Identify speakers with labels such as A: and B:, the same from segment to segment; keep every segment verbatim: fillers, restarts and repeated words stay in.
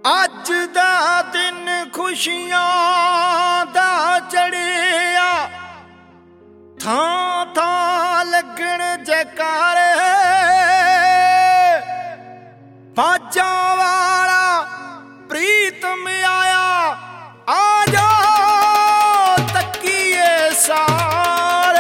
A: ਅੱਜ ਦਾ ਦਿਨ ਖੁਸ਼ੀਆਂ ਦਾ ਚੜਿਆ, ਥਾਂ ਥਾਂ ਲੱਗਣ ਜੈਕਾਰੇ। ਬਾਜਾਂ ਵਾਲਾ ਪ੍ਰੀਤਮ ਆਇਆ, ਆ ਜਾ ਤੱਕੀਏ ਸਾਰੇ।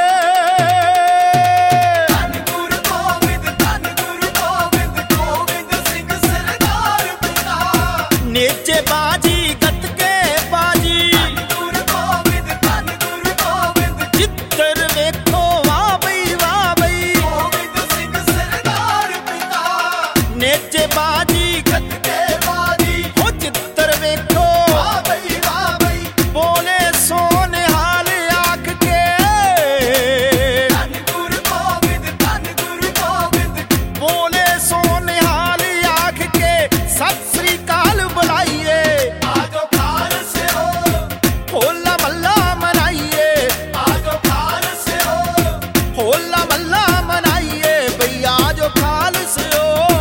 B: ਧੰਨ ਗੁਰੂ ਗੋਬਿੰਦ, ਧੰਨ ਗੁਰੂ ਗੋਬਿੰਦ, ਗੋਬਿੰਦ ਸਿੰਘ ਸਰਦਾਰ ਪਿਤਾ।
A: ਨੇਚੇ ਬਾਜੀ ਗੱਤਕੇ ਬਾਜੀ,
B: ਧੰਨ ਗੁਰੂ ਗੋਬਿੰਦ, ਧੰਨ ਗੁਰੂ ਗੋਬਿੰਦ,
A: ਜਿੱਧਰ ਵੇਖੋ ਵਾਹ ਬਈ ਵਾਹ ਬਈ,
B: ਗੋਬਿੰਦ ਸਿੰਘ ਸਰਦਾਰ ਪਿਤਾ।
A: ਨੇਚੇ ਬਾਜੀ
B: ਗੱਤਕੇ ਬਾਜੀ,
A: ਹੋ ਜਿੱਧਰ ਵੇਖੋ
B: ਵਾਹ ਬਈ ਵਾਹ ਬਈ,
A: ਬੋਲੇ ਸੋਨਿਹਾਲ ਆਖ ਕੇ।
B: ਧੰਨ ਗੁਰੂ ਗੋਬਿੰਦ, ਧੰਨ ਗੁਰੂ ਗੋਬਿੰਦ,
A: ਬੋਲੇ ਸੋਨਿਹਾਲ ਆਖ ਕੇ ਸਤਿ ਸ੍ਰੀ ਅਕਾਲ ਬੁਲਾਈਏ।
B: ਆਜੋ ਖਾਲਸਿਓ,
A: ਹੋਲਾ ਮਹੱਲਾ ਮਨਾਈਏ,
B: ਆਜੋ ਖਾਲਸਿਓ,
A: ਹੋਲਾ ਮਹੱਲਾ ਮਨਾਈਏ, ਬਈ ਆਜੋ ਖਾਲਸਿਓ।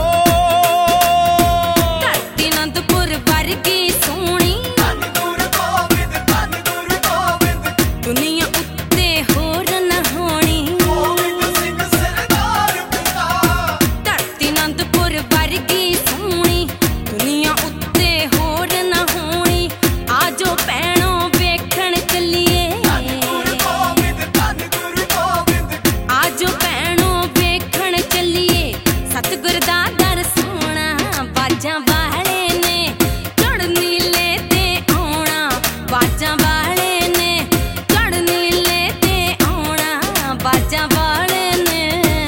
C: ਧਰਤੀ ਅਨੰਦਪੁਰ ਵਰਗੀ ਸੋਹਣੀ,
B: ਧੰਨ ਗੁਰੂ ਗੋਬਿੰਦ, ਧੰਨ ਗੁਰੂ ਗੋਬਿੰਦ,
C: ਦੁਨੀਆ ਉੱਤੇ ਹੋਰ ਨਾ ਹੋਣੀ।
B: ਗੋਬਿੰਦ ਸਿੰਘ ਸਰਦਾਰ ਪਿਤਾ।
C: ਧਰਤੀ ਅਨੰਦਪੁਰ ਵਰਗੀ ਸੋਹਣੀ, ਦੁਨੀਆ ਉੱਤੇ ਹੋਰ ਨਾ ਹੋਣੀ। ਆਜੋ ਭੈਣੋ ਵੇਖਣ ਚੱਲੀਏ,
B: ਧੰਨ ਗੁਰੂ ਗੋਬਿੰਦ, ਧੰਨ ਗੁਰੂ ਗੋਬਿੰਦ,
C: ਆਜੋ ਭੈਣੋ ਵੇਖਣ ਚੱਲੀਏ। ਸਤਿਗੁਰ ਦਾ ਦਰ ਸੋਹਣਾ, ਬਾਜਾਂ ਵਾਲੇ ਨੇ ਚੜ ਨੀਲੇ ਤੇ ਆਉਣਾ। ਬਾਜਾਂ ਵਾਲੇ ਨੇ ਚੜ ਨੀਲੇ ਤੇ ਆਉਣਾ, ਬਾਜਾਂ ਵਾਲੇ ਨੇ।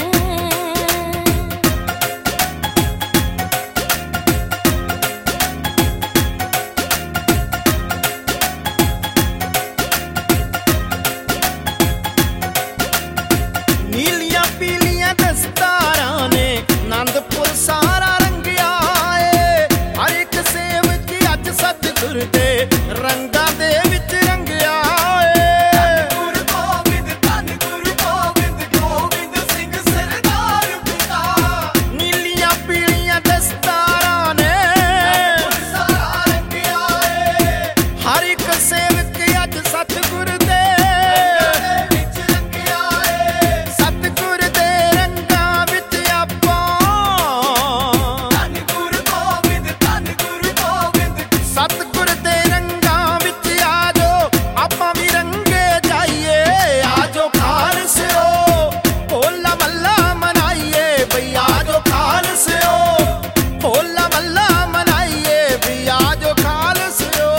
A: ਨੀਲੀਆਂ ਪੀਲੀਆਂ ਦਸਤਾਰਾਂ ਨੇ ਆਨੰਦਪੁਰ ਸਾਰਾ ਰੰਗਿਆ ਏ। ਹਰ ਇੱਕ ਸੇਵ 'ਚ ਅੱਜ ਸਤਿਗੁਰ ਦੇ ਰੰਗਾਂ ਦੇ ਵਿੱਚ ਰੰਗਿਆ ਏ।
B: ਗੁਰੂ ਗੋਬਿੰਦ, ਧੰਨ ਗੁਰੂ ਗੋਬਿੰਦ, ਗੋਬਿੰਦ ਸਿੰਘ ਸਰਦਾਰ ਪਿਤਾ।
A: ਨੀਲੀਆਂ ਪੀਲੀਆਂ ਦਸਤਾਰਾਂ ਨੇ
B: ਸਾਰਾ ਰੰਗਿਆ ਏ,
A: ਹਰ ਇੱਕ ਸੇਵਕ ਅੱਜ ਸਤਿਗੁਰ ਦੇ
B: ਵਿੱਚ ਰੰਗਿਆ ਏ।
A: ਸਤਿਗੁਰ ਦੇ ਰੰਗਾਂ ਵਿੱਚ ਆਪਾਂ।
B: ਧੰਨ ਗੁਰੂ ਗੋਬਿੰਦ, ਧੰਨ ਗੁਰੂ ਗੋਬਿੰਦ,
A: ਸਤਿਗੁਰ ਦੇ ਰੰਗਾਂ ਵਿੱਚ ਆਜੋ ਆਪਾਂ ਵੀ ਰੰਗੇ ਜਾਈਏ। ਆਜੋ ਖਾਲਸਿਓ, ਹੋਲਾ ਮਹੱਲਾ ਮਨਾਈਏ, ਬਈ ਆਜੋ ਖਾਲਸਿਓ, ਹੋਲਾ ਮਹੱਲਾ ਮਨਾਈਏ, ਬਈ ਆਜੋ ਖਾਲਸਿਓ।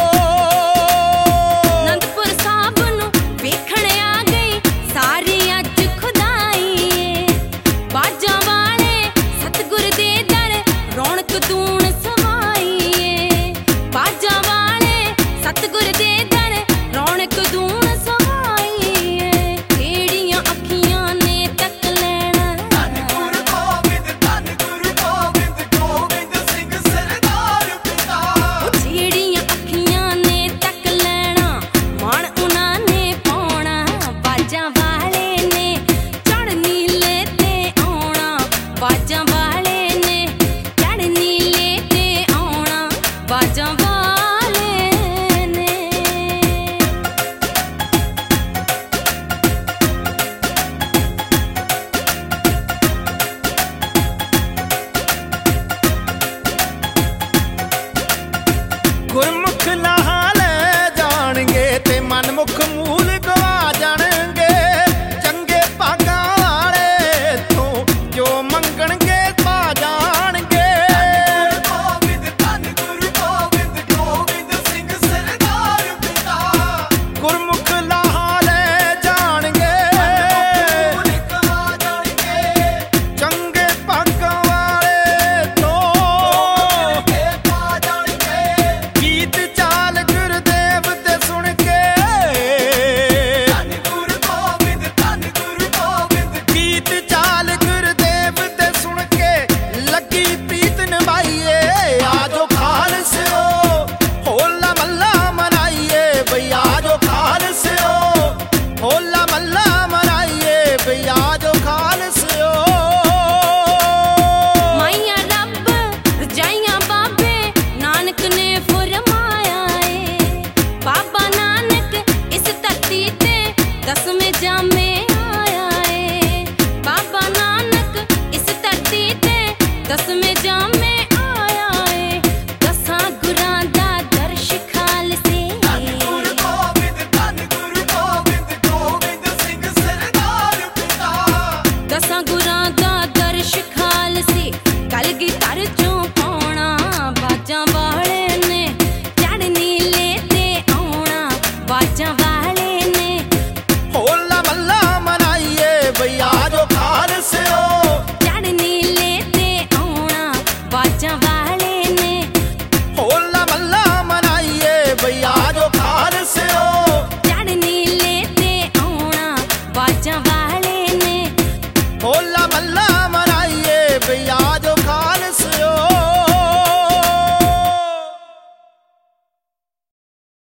C: ਅਨੰਦਪੁਰ ਸਾਹਿਬ ਨੂੰ ਵੇਖਣ ਆ ਗਈ ਸਾਰੀ ਅੱਜ ਖੁਦਾਈ ਏ। ਬਾਜਾਂ ਵਾਲੇ ਸਤਿਗੁਰ ਦੇ ਦਰ ਰੌਣਕ ਦੂਣ ਸਵਾਈ ਏ। ਬਾਜਾਂ ਵਾਲੇ ਸਤਿਗੁਰ ਦੇ ਦਰ ਰੌਣਕ ਦੂਣ ਸਵਾਈ ਏ। ਕਿਹੜੀਆਂ ਅੱਖੀਆਂ ਨੇ ਤੱਕ ਲੈਣਾ,
B: ਧੰਨ ਗੁਰੂ ਗੋਬਿੰਦ, ਧੰਨ ਗੁਰੂ ਗੋਬਿੰਦ, ਗੋਬਿੰਦ ਸਿੰਘ ਸਰਦਾਰ ਪਿਤਾ।
C: ਜਿਹੜੀਆਂ ਅੱਖੀਆਂ ਨੇ ਤੱਕ ਲੈਣਾ, ਮਨ ਉਹਨਾਂ ਨੇ ਪਾਉਣਾ। ਬਾਜਾਂ ਵਾਲੇ ਨੇ ਚੜ ਨੀਲੇ ਤੇ ਆਉਣਾ, ਬਾਜਾਂ ਵਾਲੇ ਨੇ ਚੜ ਨੀਲੇ ਤੇ ਆਉਣਾ, ਬਾਜਾਂ ਵਾਲੇ ਨੇ।
A: ਗੁਰਮੁਖ ਲਾਹਾ ਲੈ ਜਾਣਗੇ ਤੇ ਮਨਮੁਖ ਮੂਲ ਗਵਾ ਜਾਣਗੇ। ਚੰਗੇ ਭਾਗਾਂ ਵਾਲੇ ਤੋਂ ਜੋ ਮੰਗਣਗੇ ਪਾ ਜਾਣਗੇ।
B: ਗੋਬਿੰਦ, ਧੰਨ ਗੁਰੂ ਗੋਬਿੰਦ, ਗੋਬਿੰਦ ਸਿੰਘ ਸਰਦਾਰ ਪਿਤਾ।
A: ਗੁਰਮੁਖ ਲਾਹਾ ਲੈ ਜਾਣਗੇ,
B: ਮੂਲ ਗਵਾ ਜਾਣਗੇ,
A: ਚੰਗੇ ਭਾਗਾਂ ਵਾਲੇ ਤੋਂ
B: ਕੇ ਪਾ ਜਾਣਗੇ।
A: ਗੀਤ ਚਾਲ ਗੁਰਦੇਵ ਤੇ ਸੁਣ ਕੇ। ਢੋਲ